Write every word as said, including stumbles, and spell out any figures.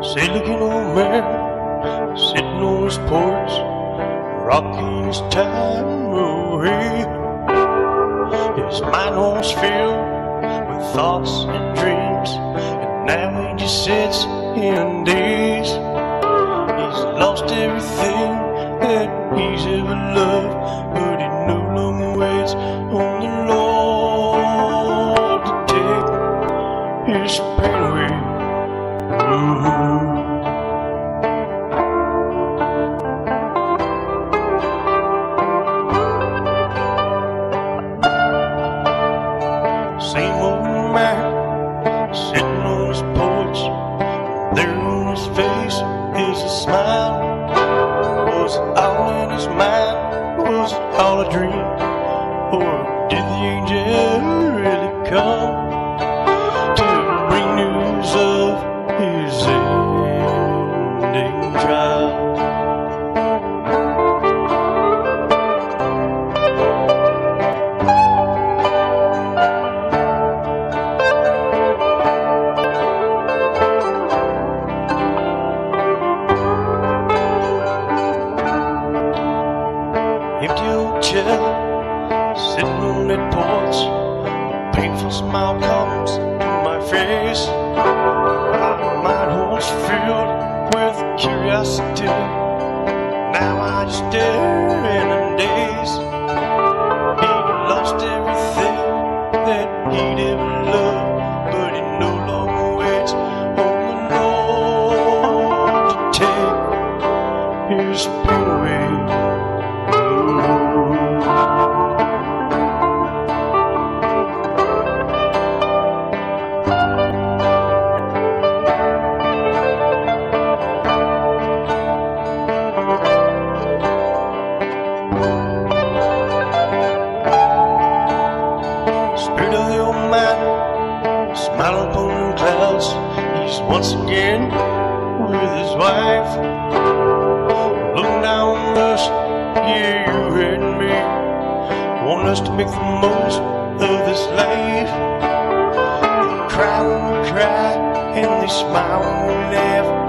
Silly-looking old man sitting on his porch, rocking his time away. His mind was filled with thoughts and dreams, and now he just sits in daze. He's lost everything that he's ever loved, but he no longer waits on the Lord to take his pain away. Ooh. Same old man sitting on his porch, there on his face is a smile. Was it all in his mind? Was it all a dream? Or did the angel really come to bring news of his ending trial? Empty old chair, sitting on that porch, a painful smile comes to my face. My mind was filled with curiosity, now I just stare in a daze. He lost everything that he'd ever loved, but he no longer waits on the Lord to take his pain away. Spirit of the old man, smiling upon the clouds, he's once again with his wife. Looking down on us, yeah, you and me, want us to make the most of this life. They cry when we cry, and they smile when we laugh.